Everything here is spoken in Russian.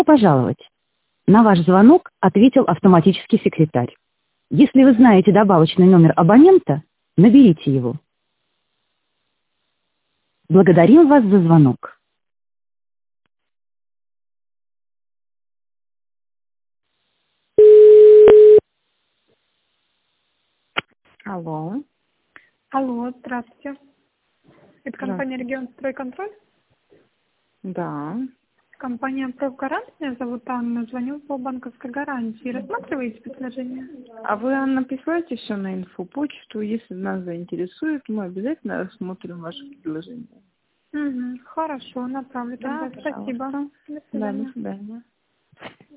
пожаловать. На ваш звонок ответил автоматический секретарь. Если вы знаете добавочный номер абонента, наберите его. Благодарим вас за звонок. Алло. Алло, здравствуйте. Это компания Здравствуйте. «Регион Стройконтроль». Да. Компания «Профгарант». Меня зовут Анна. Звоню по банковской гарантии. Рассматриваете предложение? А вы, Анна, присылайте все на инфопочту. Если нас заинтересует, мы обязательно рассмотрим ваше предложение. Угу, хорошо, направлю Да, тогда. Спасибо. пожалуйста. До Да, до свидания. свидания.